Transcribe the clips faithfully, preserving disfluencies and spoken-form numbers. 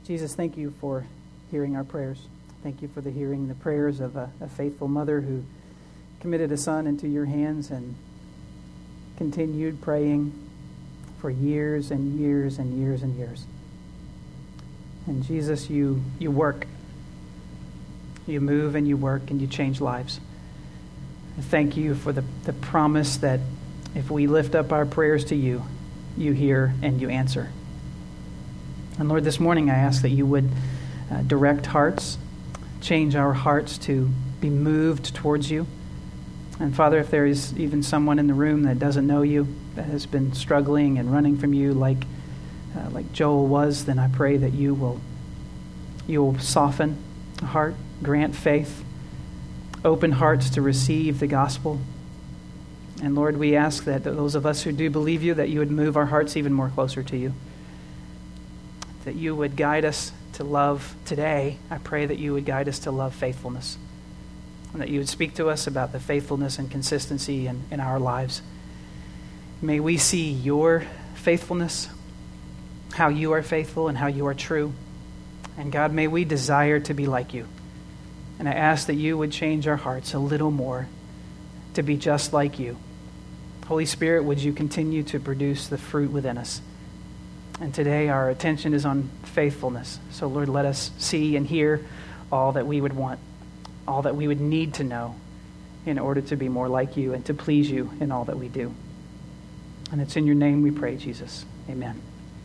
Jesus, thank you for hearing our prayers. Thank you for the hearing the prayers of a, a faithful mother who committed a son into your hands and continued praying for years and years and years and years. And Jesus, you you work. You move and you work and you change lives. Thank you for the, the promise that if we lift up our prayers to you, you hear and you answer. And Lord, this morning I ask that you would uh, direct hearts, change our hearts to be moved towards you. And Father, if there is even someone in the room that doesn't know you, that has been struggling and running from you like uh, like Joel was, then I pray that you will you will soften the heart, grant faith, open hearts to receive the gospel. And Lord, we ask that those of us who do believe you, that you would move our hearts even more closer to you. That you would guide us to love today. I pray that you would guide us to love faithfulness. And that you would speak to us about the faithfulness and consistency in, in our lives. May we see your faithfulness, how you are faithful and how you are true. And God, may we desire to be like you. And I ask that you would change our hearts a little more to be just like you. Holy Spirit, would you continue to produce the fruit within us? And today our attention is on faithfulness. So Lord, let us see and hear all that we would want, all that we would need to know in order to be more like you and to please you in all that we do. And it's in your name we pray, Jesus. Amen.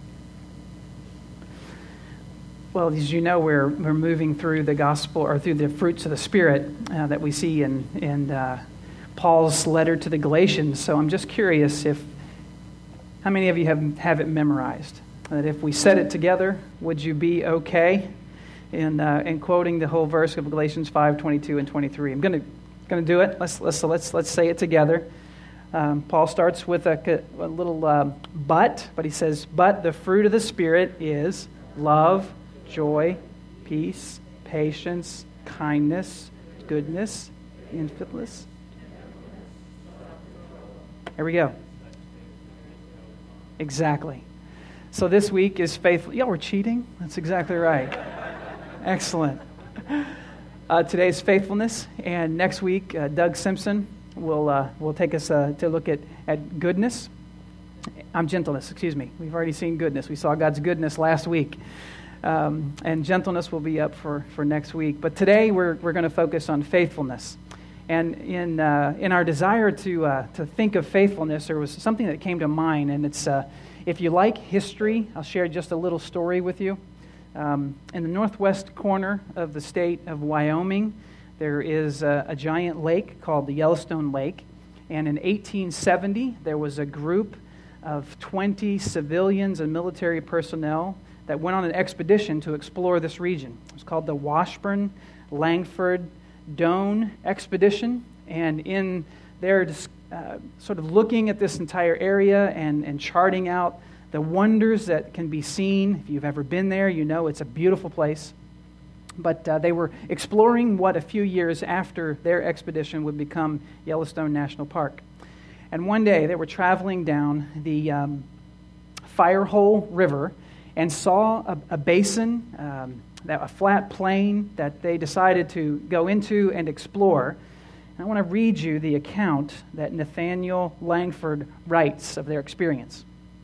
Well, as you know, we're we're moving through the gospel, or through the fruits of the Spirit uh, that we see in, in uh, Paul's letter to the Galatians. So I'm just curious if, how many of you have, have it memorized? That if we said it together, would you be okay in uh, in quoting the whole verse of Galatians five, twenty-two and twenty-three? I'm going to going to do it. Let's let's let's let's say it together. Um, Paul starts with a, a little uh, but, but he says, "But the fruit of the Spirit is love, joy, peace, patience, kindness, goodness, faithfulness." Here we go. Exactly. So this week is faithful. Y'all were cheating? That's exactly right. Excellent. Uh, today's faithfulness, and next week uh, Doug Simpson will uh, will take us uh, to look at, at goodness. I'm gentleness, excuse me. We've already seen goodness. We saw God's goodness last week. Um, and gentleness will be up for, for next week. But today we're we're going to focus on faithfulness. And in uh, in our desire to uh, to think of faithfulness, there was something that came to mind, and it's uh, if you like history, I'll share just a little story with you. Um, in the northwest corner of the state of Wyoming, there is a, a giant lake called the Yellowstone Lake. And in eighteen seventy, there was a group of twenty civilians and military personnel that went on an expedition to explore this region. It was called the Washburn Langford Doane Expedition. And in their uh, sort of looking at this entire area and, and charting out the wonders that can be seen. If you've ever been there, you know it's a beautiful place. But uh, they were exploring what a few years after their expedition would become Yellowstone National Park. And one day they were traveling down the um, Firehole River and saw a, a basin, um, that, a flat plain that they decided to go into and explore. And I want to read you the account that Nathaniel Langford writes of their experience.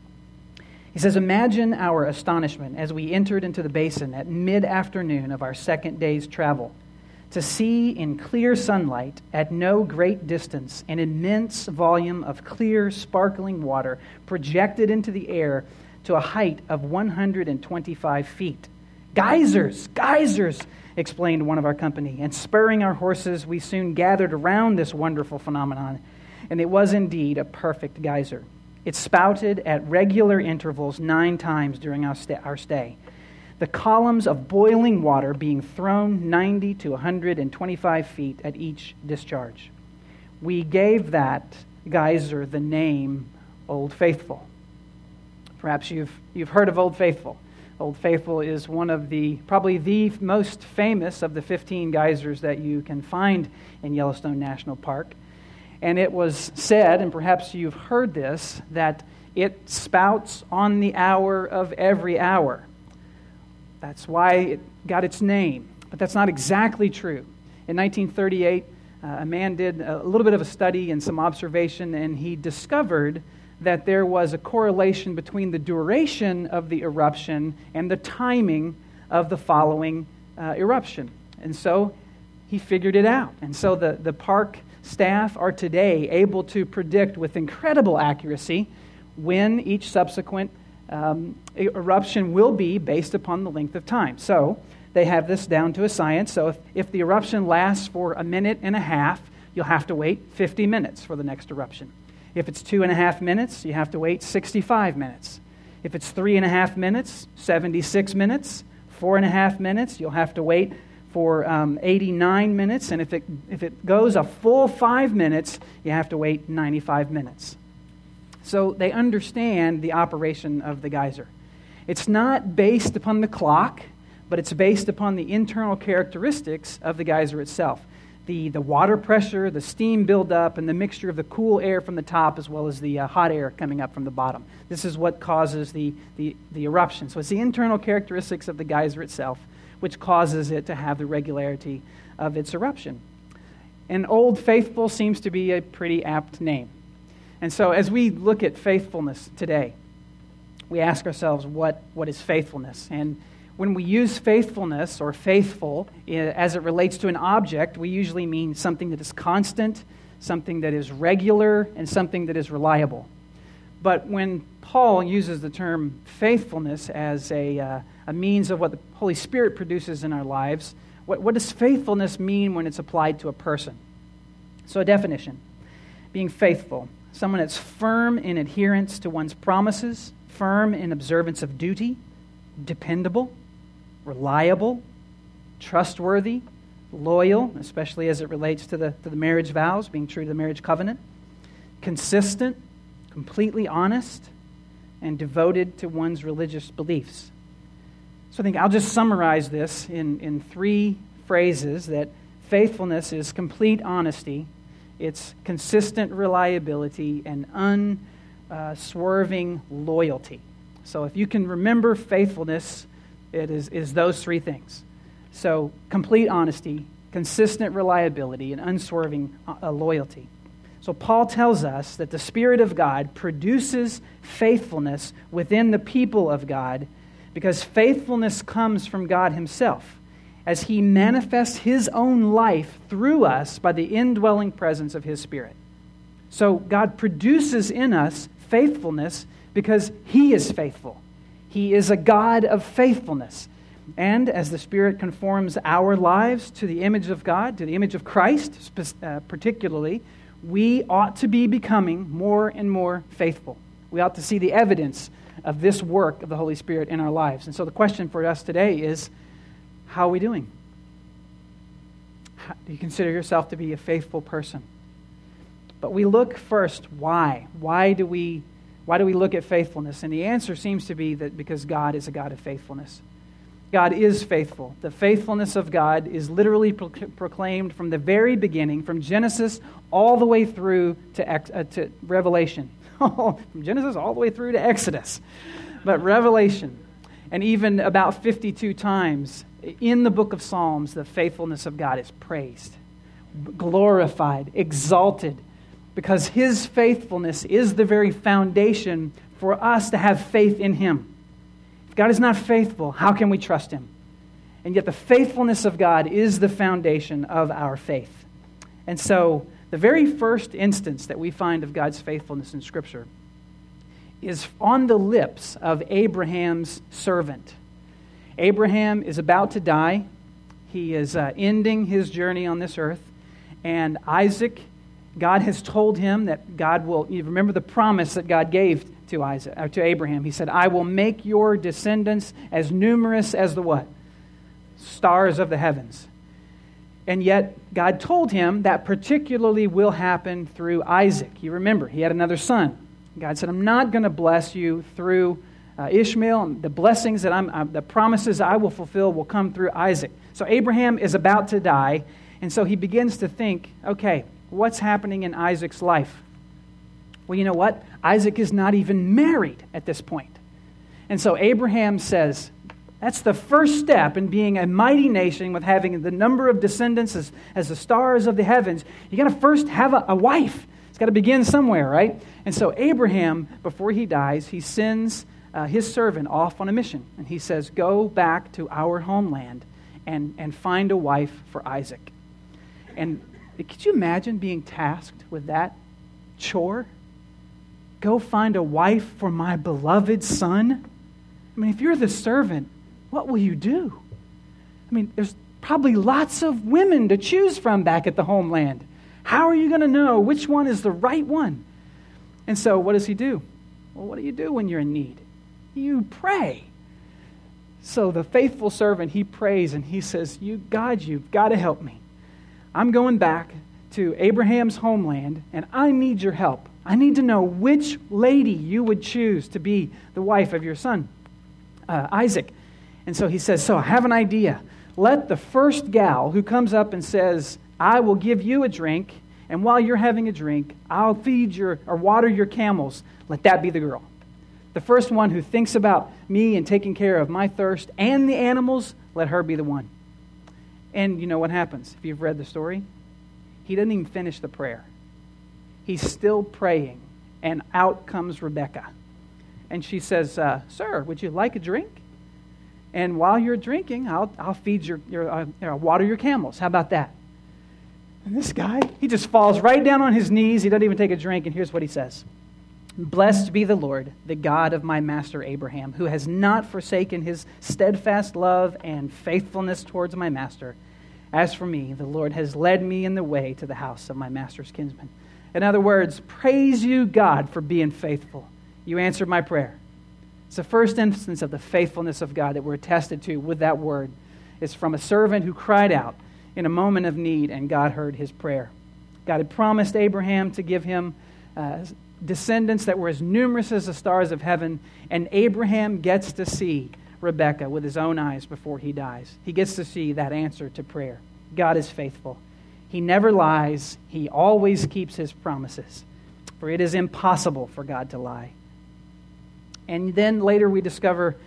He says, "Imagine our astonishment as we entered into the basin at mid-afternoon of our second day's travel, to see in clear sunlight, at no great distance, an immense volume of clear, sparkling water projected into the air to a height of one hundred twenty-five feet. Geysers! Geysers! Explained one of our company. And spurring our horses, we soon gathered around this wonderful phenomenon. And it was indeed a perfect geyser. It spouted at regular intervals nine times during our, st- our stay. The columns of boiling water being thrown ninety to one hundred twenty-five feet at each discharge. We gave that geyser the name Old Faithful." Perhaps you've you've heard of Old Faithful. Old Faithful is one of the, probably the most famous of the fifteen geysers that you can find in Yellowstone National Park. And it was said, and perhaps you've heard this, that it spouts on the hour of every hour. That's why it got its name. But that's not exactly true. In nineteen thirty-eight, uh, a man did a little bit of a study and some observation, and he discovered that there was a correlation between the duration of the eruption and the timing of the following uh, eruption. And so he figured it out. And so the, the park staff are today able to predict with incredible accuracy when each subsequent um, eruption will be based upon the length of time. So they have this down to a science. So if, if the eruption lasts for a minute and a half, you'll have to wait fifty minutes for the next eruption. If it's two and a half minutes, you have to wait sixty-five minutes. If it's three and a half minutes, seventy-six minutes. Four and a half minutes, you'll have to wait for um, eighty-nine minutes. And if it if it goes a full five minutes, you have to wait ninety-five minutes. So they understand the operation of the geyser. It's not based upon the clock, but it's based upon the internal characteristics of the geyser itself. The, the water pressure, the steam buildup, and the mixture of the cool air from the top as well as the uh, hot air coming up from the bottom. This is what causes the, the, the eruption. So it's the internal characteristics of the geyser itself which causes it to have the regularity of its eruption. And Old Faithful seems to be a pretty apt name. And so as we look at faithfulness today, we ask ourselves, what, what is faithfulness? And when we use faithfulness or faithful as it relates to an object, we usually mean something that is constant, something that is regular, and something that is reliable. But when Paul uses the term faithfulness as a, uh, a means of what the Holy Spirit produces in our lives, what, what does faithfulness mean when it's applied to a person? So a definition, being faithful, someone that's firm in adherence to one's promises, firm in observance of duty, dependable, reliable, trustworthy, loyal, especially as it relates to the, to the marriage vows, being true to the marriage covenant, consistent, completely honest, and devoted to one's religious beliefs. So I think I'll just summarize this in, in three phrases: that faithfulness is complete honesty, it's consistent reliability, and unswerving loyalty. So if you can remember faithfulness, it is, is those three things. So complete honesty, consistent reliability, and unswerving uh, loyalty. So Paul tells us that the Spirit of God produces faithfulness within the people of God because faithfulness comes from God Himself as He manifests His own life through us by the indwelling presence of His Spirit. So God produces in us faithfulness because He is faithful. He is a God of faithfulness. And as the Spirit conforms our lives to the image of God, to the image of Christ uh, particularly, we ought to be becoming more and more faithful. We ought to see the evidence of this work of the Holy Spirit in our lives. And so the question for us today is, how are we doing? How, do you consider yourself to be a faithful person? But we look first, why? Why do we Why do we look at faithfulness? And the answer seems to be that because God is a God of faithfulness. God is faithful. The faithfulness of God is literally pro- proclaimed from the very beginning, from Genesis all the way through to, ex- uh, to Revelation. From Genesis all the way through to Exodus. But Revelation, and even about fifty-two times in the book of Psalms, the faithfulness of God is praised, glorified, exalted, because His faithfulness is the very foundation for us to have faith in Him. If God is not faithful, how can we trust Him? And yet the faithfulness of God is the foundation of our faith. And so the very first instance that we find of God's faithfulness in Scripture is on the lips of Abraham's servant. Abraham is about to die. He is uh, ending his journey on this earth. And Isaac, God has told him that God will, you remember the promise that God gave to Isaac, or to Abraham. He said, I will make your descendants as numerous as the what? Stars of the heavens. And yet God told him that particularly will happen through Isaac. You remember, he had another son. God said, I'm not going to bless you through uh, Ishmael. The blessings that I'm, uh, the promises I will fulfill will come through Isaac. So Abraham is about to die, and so he begins to think, okay, what's happening in Isaac's life? Well, you know what? Isaac is not even married at this point. And so Abraham says, That's the first step in being a mighty nation with having the number of descendants as, as the stars of the heavens. You got to first have a, a wife. It's got to begin somewhere, right? And so Abraham, before he dies, he sends uh, his servant off on a mission. And he says, go back to our homeland and, and find a wife for Isaac. And could you imagine being tasked with that chore? Go find a wife for my beloved son? I mean, if you're the servant, what will you do? I mean, there's probably lots of women to choose from back at the homeland. How are you going to know which one is the right one? And so what does he do? Well, what do you do when you're in need? You pray. So the faithful servant, he prays and he says, "You God, you've got to help me. I'm going back to Abraham's homeland and I need your help. I need to know which lady you would choose to be the wife of your son, uh, Isaac." And so he says, so I have an idea. Let the first gal who comes up and says, "I will give you a drink, and while you're having a drink, I'll feed your or water your camels," let that be the girl. The first one who thinks about me and taking care of my thirst and the animals, let her be the one. And you know what happens if you've read the story? He doesn't even finish the prayer. He's still praying, and out comes Rebecca. And she says, uh, "Sir, would you like a drink? And while you're drinking, I'll I'll feed your, your uh, uh, water your camels. How about that?" And this guy, he just falls right down on his knees. He doesn't even take a drink. And here's what he says. "Blessed be the Lord, the God of my master Abraham, who has not forsaken his steadfast love and faithfulness towards my master. As for me, the Lord has led me in the way to the house of my master's kinsman." In other words, praise you, God, for being faithful. You answered my prayer. It's the first instance of the faithfulness of God that we're attested to with that word. It's from a servant who cried out in a moment of need, and God heard his prayer. God had promised Abraham to give him uh, descendants that were as numerous as the stars of heaven, and Abraham gets to see Rebekah with his own eyes before he dies. He gets to see that answer to prayer. God is faithful. He never lies. He always keeps his promises, for it is impossible for God to lie. And then later we discover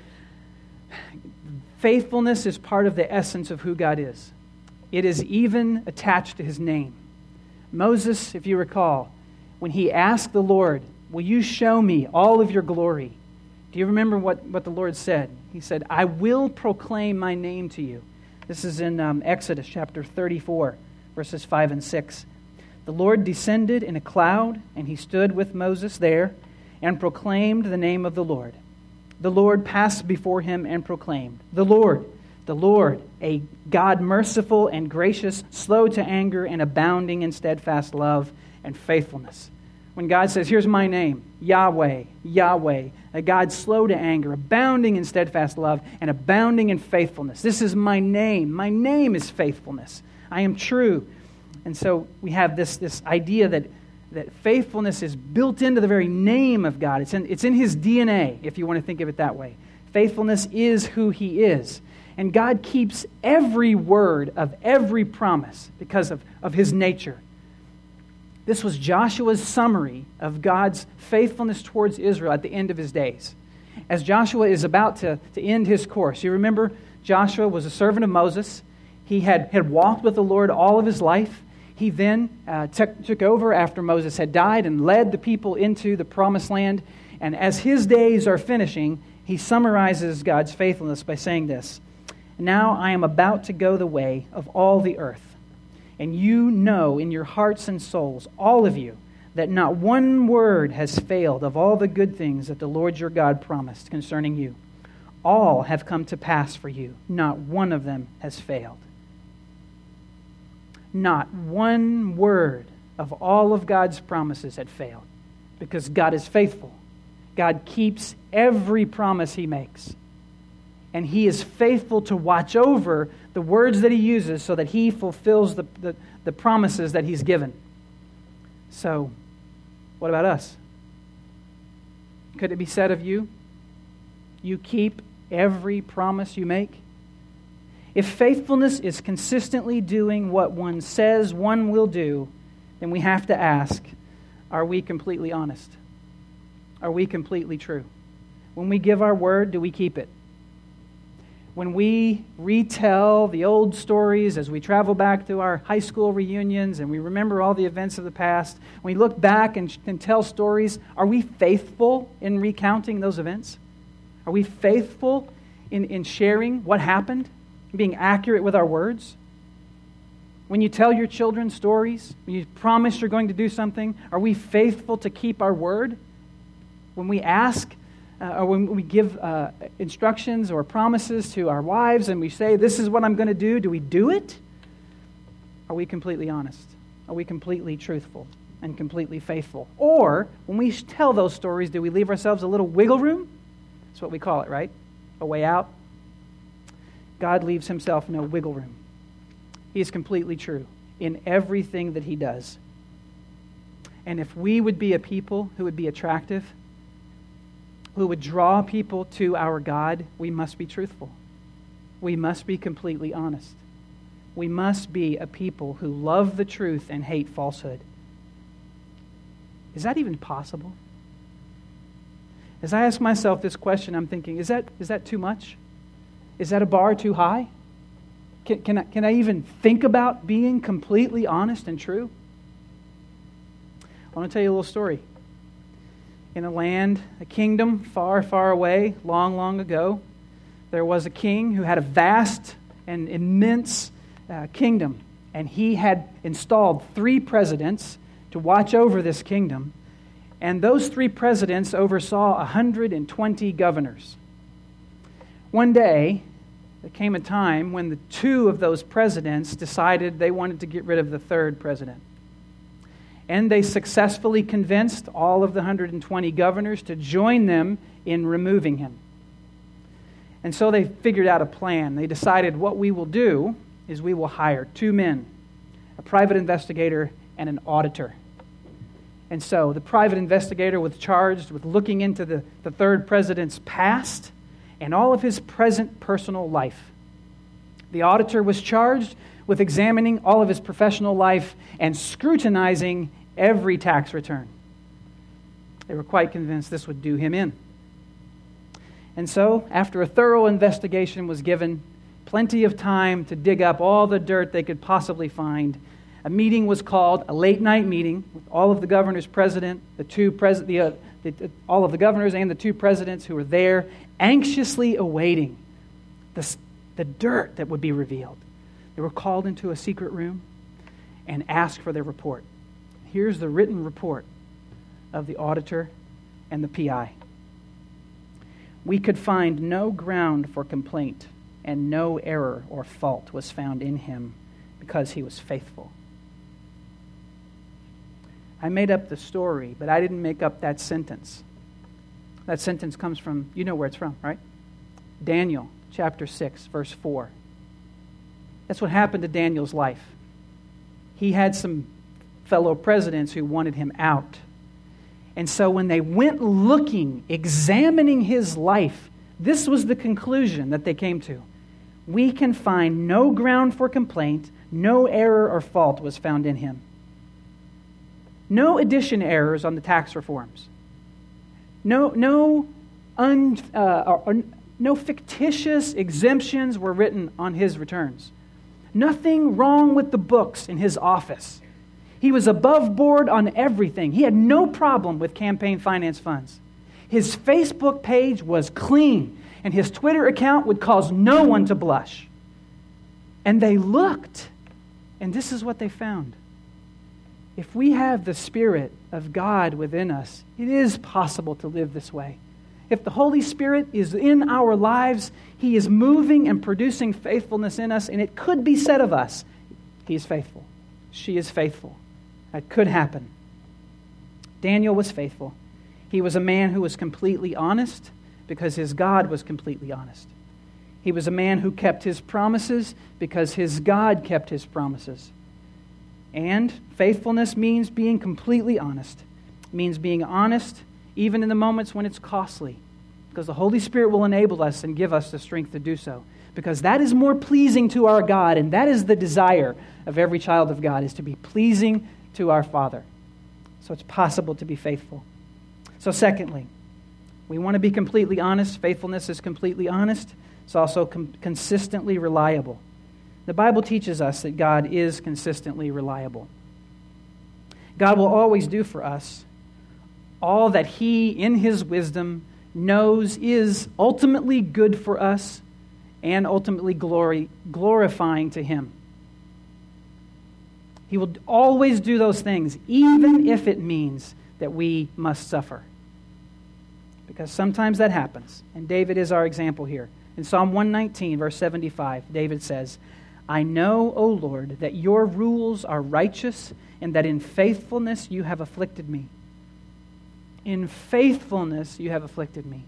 faithfulness is part of the essence of who God is. It is even attached to his name. Moses, if you recall, when he asked the Lord, "Will you show me all of your glory?" Do you remember what, what the Lord said? He said, "I will proclaim my name to you." This is in um, Exodus chapter thirty-four, verses five and six. "The Lord descended in a cloud, and he stood with Moses there, and proclaimed the name of the Lord. The Lord passed before him and proclaimed, 'The Lord, the Lord, a God merciful and gracious, slow to anger and abounding in steadfast love and faithfulness.'" When God says, here's my name, Yahweh, Yahweh, a God slow to anger, abounding in steadfast love and abounding in faithfulness. This is my name. My name is faithfulness. I am true. And so we have this, this idea that that faithfulness is built into the very name of God. It's in, it's in his D N A, if you want to think of it that way. Faithfulness is who he is. And God keeps every word of every promise because of, of his nature. This was Joshua's summary of God's faithfulness towards Israel at the end of his days. As Joshua is about to, to end his course, you remember Joshua was a servant of Moses. He had, had walked with the Lord all of his life. He then uh, took, took over after Moses had died and led the people into the promised land. And as his days are finishing, he summarizes God's faithfulness by saying this, "Now I am about to go the way of all the earth. And you know in your hearts and souls, all of you, that not one word has failed of all the good things that the Lord your God promised concerning you. All have come to pass for you. Not one of them has failed." Not one word of all of God's promises had failed, because God is faithful. God keeps every promise he makes. And he is faithful to watch over the words that he uses so that he fulfills the, the, the promises that he's given. So, what about us? Could it be said of you, you keep every promise you make? If faithfulness is consistently doing what one says one will do, then we have to ask, are we completely honest? Are we completely true? When we give our word, do we keep it? when we retell the old stories as we travel back to our high school reunions and we remember all the events of the past, when we look back and, and tell stories, are we faithful in recounting those events? Are we faithful in, in sharing what happened, being accurate with our words? When you tell your children stories, when you promise you're going to do something, are we faithful to keep our word? When we ask, uh, or when we give uh, instructions or promises to our wives and we say, this is what I'm going to do, do we do it? Are we completely honest? Are we completely truthful and completely faithful? Or, when we tell those stories, do we leave ourselves a little wiggle room? That's what we call it, right? A way out. God leaves himself no wiggle room. He is completely true in everything that he does. And if we would be a people who would be attractive, who would draw people to our God, we must be truthful. We must be completely honest. We must be a people who love the truth and hate falsehood. Is that even possible? As I ask myself this question, I'm thinking, is that is that too much? Is that a bar too high? Can, can, I, can I even think about being completely honest and true? I want to tell you a little story. In a land, a kingdom far, far away, long, long ago, there was a king who had a vast and immense uh, kingdom. And he had installed three presidents to watch over this kingdom. And those three presidents oversaw one hundred twenty governors. One day, there came a time when the two of those presidents decided they wanted to get rid of the third president. And they successfully convinced all of the one hundred twenty governors to join them in removing him. And so they figured out a plan. They decided what we will do is we will hire two men, a private investigator and an auditor. And so the private investigator was charged with looking into the, the third president's past and all of his present personal life. The auditor was charged with examining all of his professional life and scrutinizing every tax return. They were quite convinced this would do him in. And so, after a thorough investigation was given, plenty of time to dig up all the dirt they could possibly find, a meeting was called, a late-night meeting, with all of the governors present, the two pres- the, uh, the, uh, all of the governors and the two presidents who were there, anxiously awaiting the, the dirt that would be revealed. They were called into a secret room and asked for their report. Here's the written report of the auditor and the P I. We could find no ground for complaint, and no error or fault was found in him because he was faithful. I made up the story, but I didn't make up that sentence. That sentence comes from, you know where it's from, right? Daniel chapter six, verse four. That's what happened to Daniel's life. He had some fellow presidents who wanted him out. And so when they went looking, examining his life, this was the conclusion that they came to. We can find no ground for complaint, no error or fault was found in him. No addition errors on the tax reforms. No, no, un, uh, or, or, no fictitious exemptions were written on his returns. Nothing wrong with the books in his office. He was above board on everything. He had no problem with campaign finance funds. His Facebook page was clean, and his Twitter account would cause no one to blush. And they looked, and this is what they found. If we have the Spirit of God within us, it is possible to live this way. If the Holy Spirit is in our lives, He is moving and producing faithfulness in us, and it could be said of us, He is faithful. She is faithful. That could happen. Daniel was faithful. He was a man who was completely honest because his God was completely honest. He was a man who kept his promises because his God kept his promises. And faithfulness means being completely honest. It means being honest even in the moments when it's costly, because the Holy Spirit will enable us and give us the strength to do so, because that is more pleasing to our God, and that is the desire of every child of God, is to be pleasing to our Father. So it's possible to be faithful. So secondly, we want to be completely honest. Faithfulness is completely honest. It's also com- consistently reliable. The Bible teaches us that God is consistently reliable. God will always do for us all that He, in His wisdom, knows is ultimately good for us and ultimately glory, glorifying to Him. He will always do those things, even if it means that we must suffer. Because sometimes that happens. And David is our example here. In Psalm one nineteen, verse seventy-five, David says, I know, O Lord, that your rules are righteous and that in faithfulness you have afflicted me. In faithfulness you have afflicted me.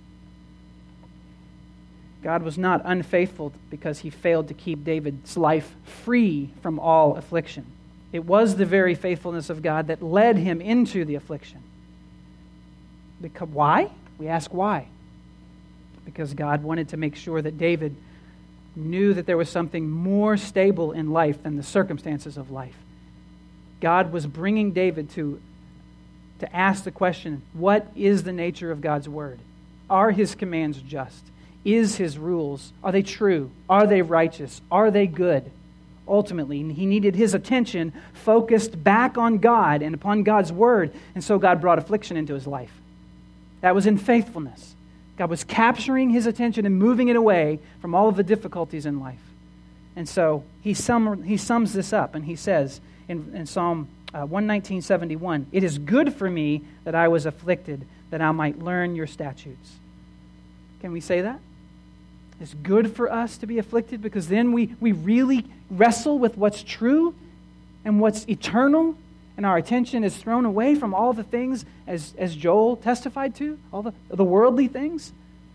God was not unfaithful because He failed to keep David's life free from all affliction. It was the very faithfulness of God that led him into the affliction. Because, why? We ask why. Because God wanted to make sure that David knew that there was something more stable in life than the circumstances of life. God was bringing David to, to ask the question, what is the nature of God's word? Are His commands just? Is His rules, are they true? Are they righteous? Are they good? Ultimately, he needed his attention focused back on God and upon God's word, and so God brought affliction into his life. That was in faithfulness. God was capturing his attention and moving it away from all of the difficulties in life. And so he, sum, he sums this up, and he says in, in Psalm uh, one nineteen, seventy-one, it is good for me that I was afflicted, that I might learn your statutes. Can we say that? It's good for us to be afflicted because then we, we really wrestle with what's true and what's eternal, and our attention is thrown away from all the things, as, as Joel testified to, all the, the worldly things.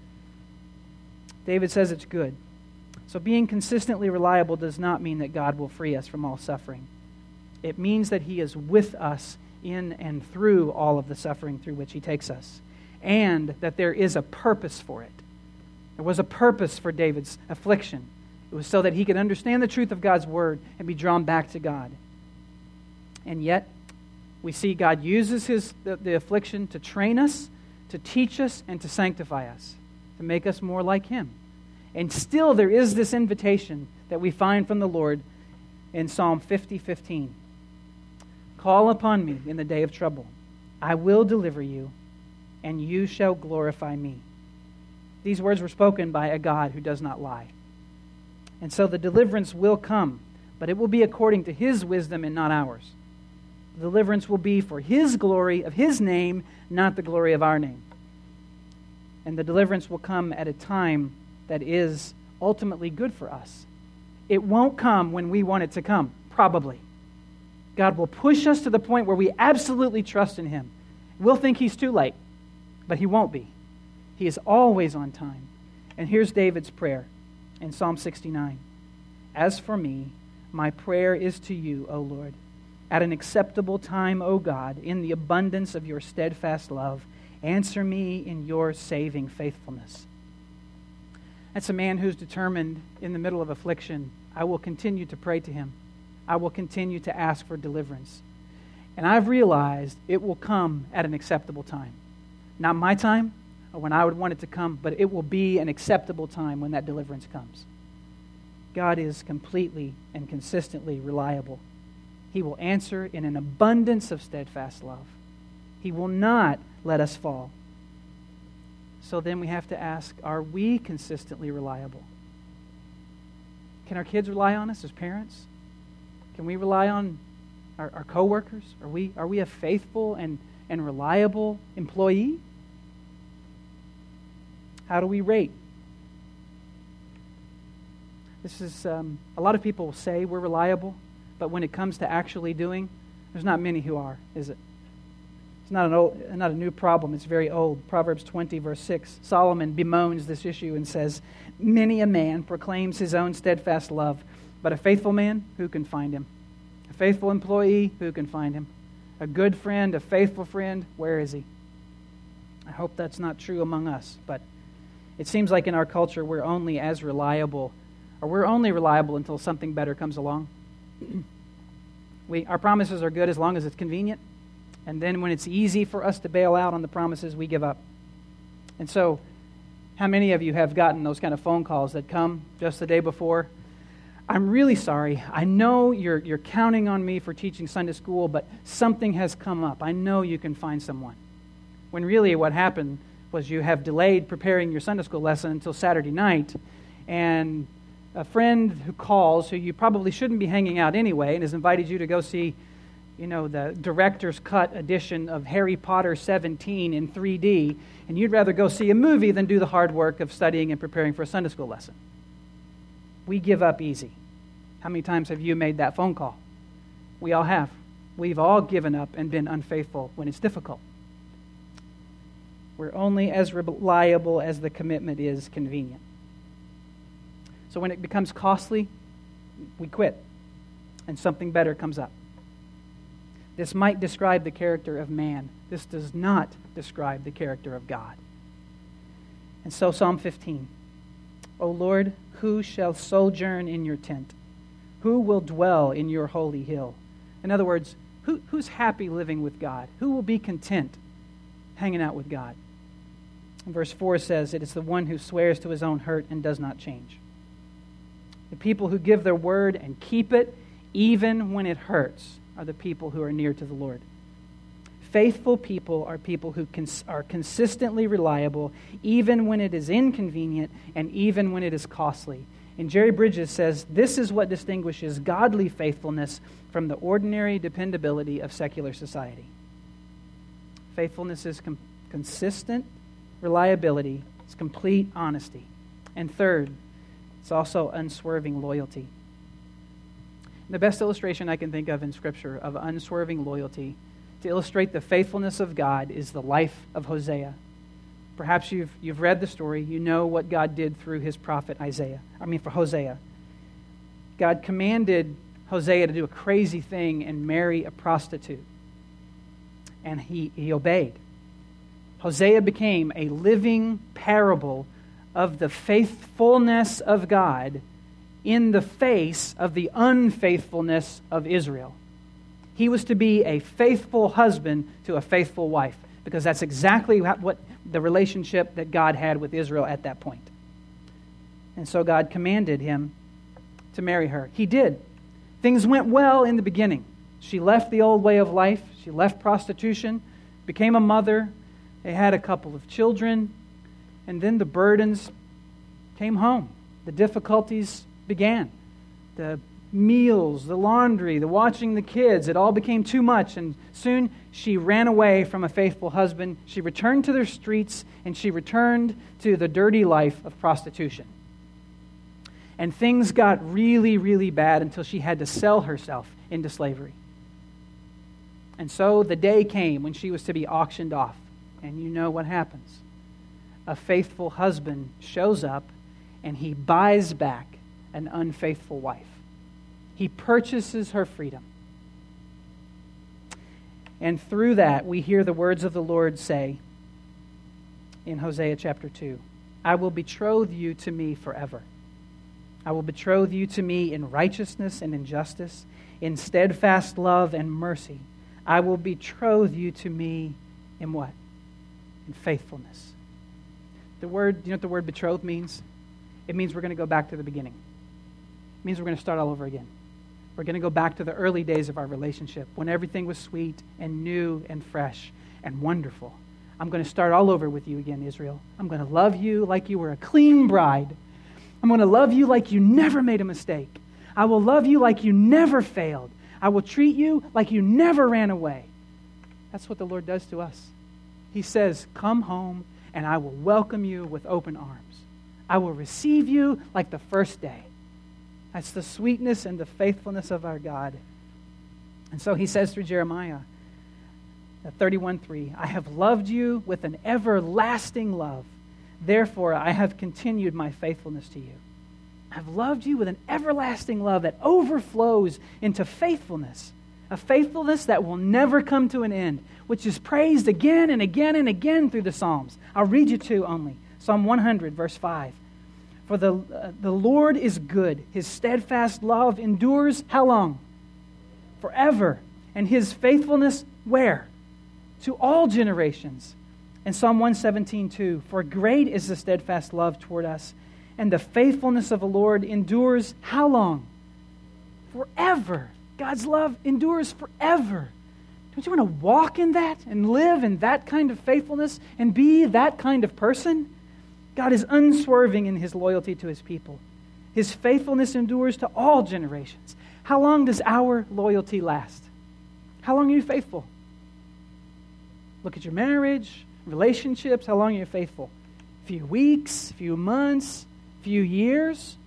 David says it's good. So being consistently reliable does not mean that God will free us from all suffering. It means that He is with us in and through all of the suffering through which He takes us, and that there is a purpose for it. There was a purpose for David's affliction. It was so that he could understand the truth of God's word and be drawn back to God. And yet, we see God uses his the, the affliction to train us, to teach us, and to sanctify us, to make us more like Him. And still there is this invitation that we find from the Lord in Psalm fifty fifteen. Call upon me in the day of trouble. I will deliver you, and you shall glorify me. These words were spoken by a God who does not lie. And so the deliverance will come, but it will be according to His wisdom and not ours. The deliverance will be for His glory of His name, not the glory of our name. And the deliverance will come at a time that is ultimately good for us. It won't come when we want it to come, probably. God will push us to the point where we absolutely trust in Him. We'll think He's too late, but He won't be. He is always on time. And here's David's prayer in Psalm sixty-nine. As for me, my prayer is to you, O Lord. At an acceptable time, O God, in the abundance of your steadfast love, answer me in your saving faithfulness. That's a man who's determined in the middle of affliction, I will continue to pray to Him. I will continue to ask for deliverance. And I've realized it will come at an acceptable time. Not my time, or when I would want it to come, but it will be an acceptable time when that deliverance comes. God is completely and consistently reliable. He will answer in an abundance of steadfast love. He will not let us fall. So then we have to ask, are we consistently reliable? Can our kids rely on us as parents? Can we rely on our, our coworkers? Are we, are we a faithful and, and reliable employee? How do we rate? This is, um, a lot of people say we're reliable, but when it comes to actually doing, there's not many who are, is it? It's not an old, not a new problem. It's very old. Proverbs twenty, verse six. Solomon bemoans this issue and says, many a man proclaims his own steadfast love, but a faithful man, who can find him? A faithful employee, who can find him? A good friend, a faithful friend, where is he? I hope that's not true among us, but it seems like in our culture we're only as reliable, or we're only reliable until something better comes along. we Our promises are good as long as it's convenient, and then when it's easy for us to bail out on the promises, we give up. And so How many of you have gotten those kind of phone calls that come just the day before? I'm really sorry. I know you're you're counting on me for teaching Sunday school, but something has come up. I know you can find someone. When really what happened was you have delayed preparing your Sunday school lesson until Saturday night, and a friend who calls, who you probably shouldn't be hanging out anyway, and has invited you to go see, you know, the director's cut edition of Harry Potter seventeen in three D, and you'd rather go see a movie than do the hard work of studying and preparing for a Sunday school lesson. We give up easy. How many times have you made that phone call? We all have. We've all given up and been unfaithful when it's difficult. We're only as reliable as the commitment is convenient. So when it becomes costly, we quit, and something better comes up. This might describe the character of man. This does not describe the character of God. And so Psalm fifteen, O Lord, who shall sojourn in your tent? Who will dwell in your holy hill? In other words, who, who's happy living with God? Who will be content hanging out with God? And verse four says, it is the one who swears to his own hurt and does not change. The people who give their word and keep it, even when it hurts, are the people who are near to the Lord. Faithful people are people who cons- are consistently reliable, even when it is inconvenient and even when it is costly. And Jerry Bridges says, this is what distinguishes godly faithfulness from the ordinary dependability of secular society. Faithfulness is com- consistent reliability. It's complete honesty. And third, it's also unswerving loyalty. The best illustration I can think of in Scripture of unswerving loyalty to illustrate the faithfulness of God is the life of Hosea. Perhaps you've you've read the story. You know what God did through his prophet Isaiah. I mean, for Hosea. God commanded Hosea to do a crazy thing and marry a prostitute. And he, he obeyed. Hosea became a living parable of the faithfulness of God in the face of the unfaithfulness of Israel. He was to be a faithful husband to a faithful wife, because that's exactly what the relationship that God had with Israel at that point. And so God commanded him to marry her. He did. Things went well in the beginning. She left the old way of life. She left prostitution, became a mother. They had a couple of children. And then the burdens came home. The difficulties began. The meals, the laundry, the watching the kids, it all became too much. And soon she ran away from a faithful husband. She returned to their streets, and she returned to the dirty life of prostitution. And things got really, really bad until she had to sell herself into slavery. And so the day came when she was to be auctioned off. And you know what happens. A faithful husband shows up, and he buys back an unfaithful wife. He purchases her freedom. And through that, we hear the words of the Lord say in Hosea chapter two, I will betroth you to me forever. I will betroth you to me in righteousness and in justice, in steadfast love and mercy. I will betroth you to me in what? In faithfulness. The word, you know what the word betroth means? It means we're going to go back to the beginning. It means we're going to start all over again. We're going to go back to the early days of our relationship when everything was sweet and new and fresh and wonderful. I'm going to start all over with you again, Israel. I'm going to love you like you were a clean bride. I'm going to love you like you never made a mistake. I will love you like you never failed. I will treat you like you never ran away. That's what the Lord does to us. He says, come home and I will welcome you with open arms. I will receive you like the first day. That's the sweetness and the faithfulness of our God. And so he says through Jeremiah thirty-one three, I have loved you with an everlasting love. Therefore, I have continued my faithfulness to you. I've loved you with an everlasting love that overflows into faithfulness. A faithfulness that will never come to an end, which is praised again and again and again through the Psalms. I'll read you two only. Psalm one hundred, verse five. For the, uh, the Lord is good. His steadfast love endures how long? Forever. And his faithfulness where? To all generations. In Psalm one seventeen, two, for great is the steadfast love toward us, and the faithfulness of the Lord endures how long? Forever. God's love endures forever. Don't you want to walk in that and live in that kind of faithfulness and be that kind of person? God is unswerving in His loyalty to His people. His faithfulness endures to all generations. How long does our loyalty last? How long are you faithful? Look at your marriage, relationships. How long are you faithful? A few weeks, a few months, a few years?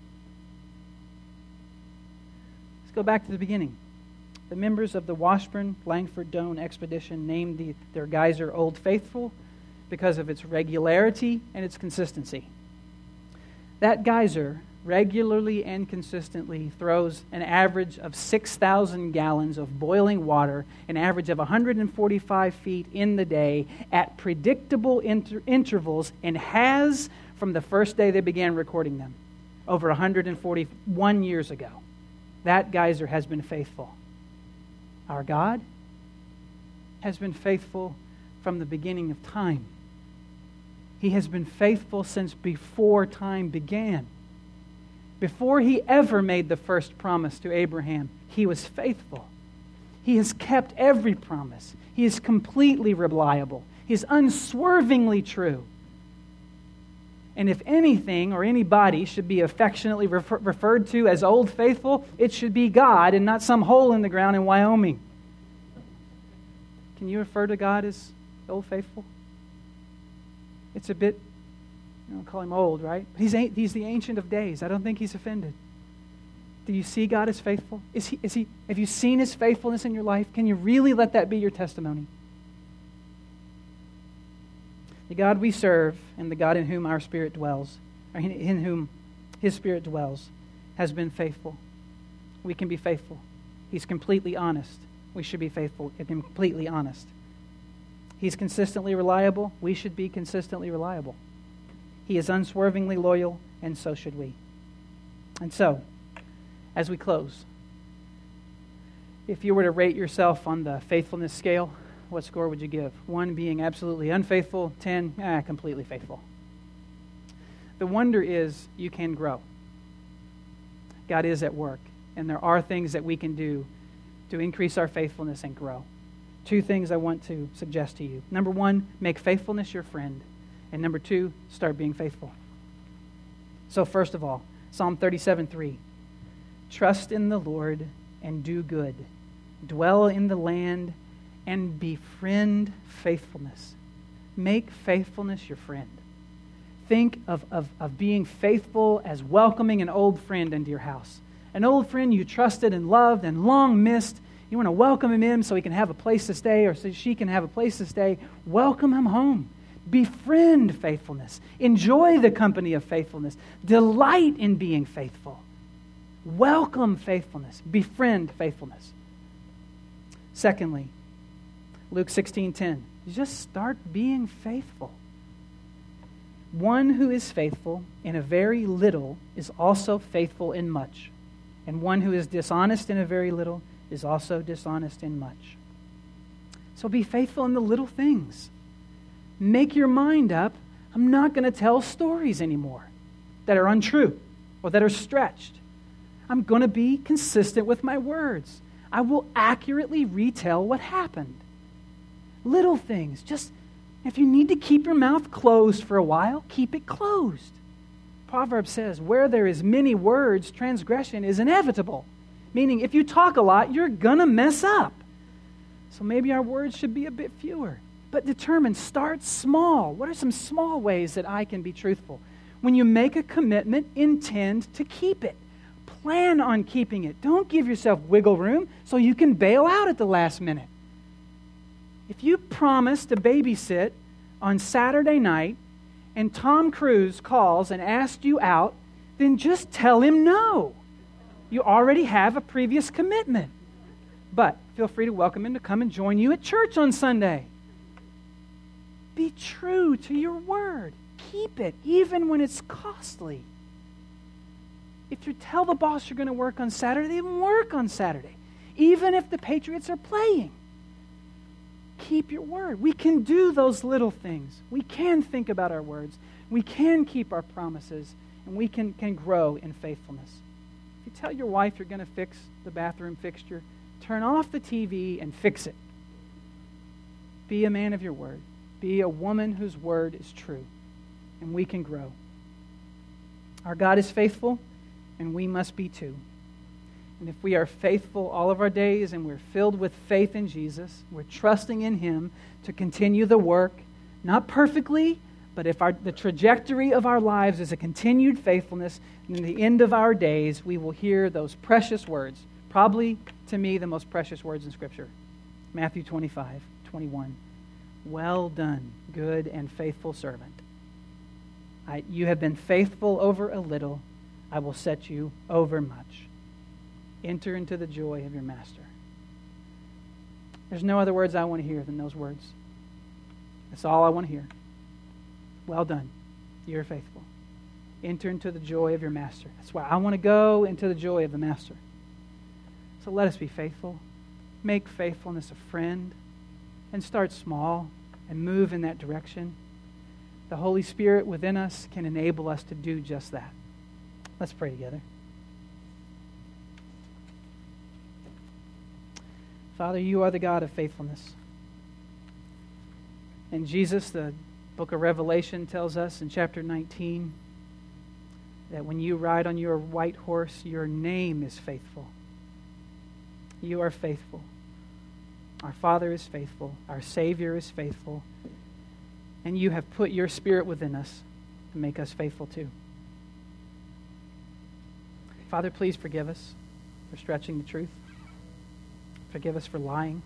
Let's go back to the beginning. The members of the Washburn-Langford Doane expedition named the, their geyser Old Faithful because of its regularity and its consistency. That geyser regularly and consistently throws an average of six thousand gallons of boiling water, an average of one hundred forty-five feet in the day at predictable inter- intervals, and has from the first day they began recording them, over one hundred forty-one years ago. That geyser has been faithful. Our God has been faithful from the beginning of time. He has been faithful since before time began. Before He ever made the first promise to Abraham, He was faithful. He has kept every promise. He is completely reliable. He is unswervingly true. And if anything or anybody should be affectionately refer- referred to as Old Faithful, it should be God and not some hole in the ground in Wyoming. Can you refer to God as Old Faithful? It's a bit, you don't call Him old, right? But he's, he's the Ancient of Days. I don't think He's offended. Do you see God as faithful? Is he, is he, have you seen His faithfulness in your life? Can you really let that be your testimony? The God we serve and the God in whom our spirit dwells, or in, in whom His Spirit dwells, has been faithful. We can be faithful. He's completely honest. We should be faithful and completely honest. He's consistently reliable. We should be consistently reliable. He is unswervingly loyal, and so should we. And so, as we close, if you were to rate yourself on the faithfulness scale, what score would you give? One being absolutely unfaithful, ten, ah, completely faithful. The wonder is you can grow. God is at work, and there are things that we can do to increase our faithfulness and grow. Two things I want to suggest to you. Number one, make faithfulness your friend. And number two, start being faithful. So first of all, Psalm thirty-seven three. Trust in the Lord and do good. Dwell in the land and befriend faithfulness. Make faithfulness your friend. Think of, of, of being faithful as welcoming an old friend into your house. An old friend you trusted and loved and long missed. You want to welcome him in so he can have a place to stay or so she can have a place to stay. Welcome him home. Befriend faithfulness. Enjoy the company of faithfulness. Delight in being faithful. Welcome faithfulness. Befriend faithfulness. Secondly, Luke sixteen ten. Just start being faithful. One who is faithful in a very little is also faithful in much. And one who is dishonest in a very little is also dishonest in much. So be faithful in the little things. Make your mind up, I'm not going to tell stories anymore that are untrue or that are stretched. I'm going to be consistent with my words. I will accurately retell what happened. Little things. Just, if you need to keep your mouth closed for a while, keep it closed. Proverbs says, where there is many words, transgression is inevitable. Meaning, if you talk a lot, you're going to mess up. So maybe our words should be a bit fewer. But determine, start small. What are some small ways that I can be truthful? When you make a commitment, intend to keep it. Plan on keeping it. Don't give yourself wiggle room so you can bail out at the last minute. If you promise to babysit on Saturday night and Tom Cruise calls and asks you out, then just tell him no. You already have a previous commitment. But feel free to welcome him to come and join you at church on Sunday. Be true to your word. Keep it, even when it's costly. If you tell the boss you're going to work on Saturday, then work on Saturday. Even if the Patriots are playing. keep your word. We can do those little things. We can think about our words. We can keep our promises, and we can, can grow in faithfulness. If you tell your wife you're going to fix the bathroom fixture, turn off the T V and fix it. Be a man of your word. Be a woman whose word is true, and we can grow. Our God is faithful, and we must be too. And if we are faithful all of our days and we're filled with faith in Jesus, we're trusting in Him to continue the work, not perfectly, but if our, the trajectory of our lives is a continued faithfulness, and in the end of our days, we will hear those precious words, probably to me the most precious words in Scripture. Matthew twenty-five, twenty-one. Well done, good and faithful servant. I, you have been faithful over a little, I will set you over much. Enter into the joy of your master. There's no other words I want to hear than those words. That's all I want to hear. Well done. You're faithful. Enter into the joy of your master. That's why I want to go into the joy of the master. So let us be faithful. Make faithfulness a friend. And start small and move in that direction. The Holy Spirit within us can enable us to do just that. Let's pray together. Father, you are the God of faithfulness. And Jesus, the book of Revelation tells us in chapter nineteen that when you ride on your white horse, your name is faithful. You are faithful. Our Father is faithful. Our Savior is faithful. And you have put your Spirit within us to make us faithful too. Father, please forgive us for stretching the truth. Forgive us for lying.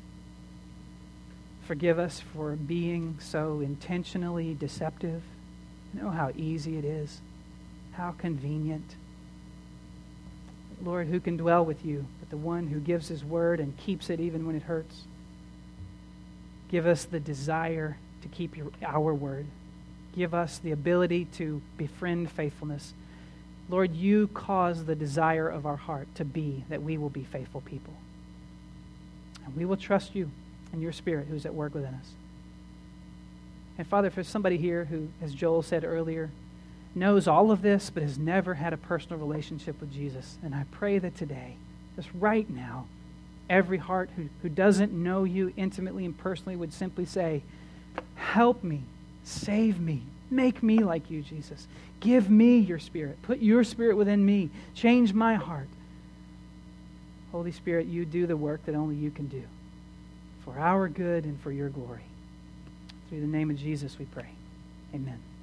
Forgive us for being so intentionally deceptive. You know how easy it is, how convenient. Lord, who can dwell with you but the one who gives his word and keeps it even when it hurts? Give us the desire to keep your, our word. Give us the ability to befriend faithfulness. Lord, you cause the desire of our heart to be that we will be faithful people. And we will trust you and your Spirit who's at work within us. And Father, if there's somebody here who, as Joel said earlier, knows all of this but has never had a personal relationship with Jesus, and I pray that today, just right now, every heart who, who doesn't know you intimately and personally would simply say, help me, save me, make me like you, Jesus. Give me your Spirit. Put your Spirit within me. Change my heart. Holy Spirit, you do the work that only you can do for our good and for your glory. Through the name of Jesus we pray. Amen.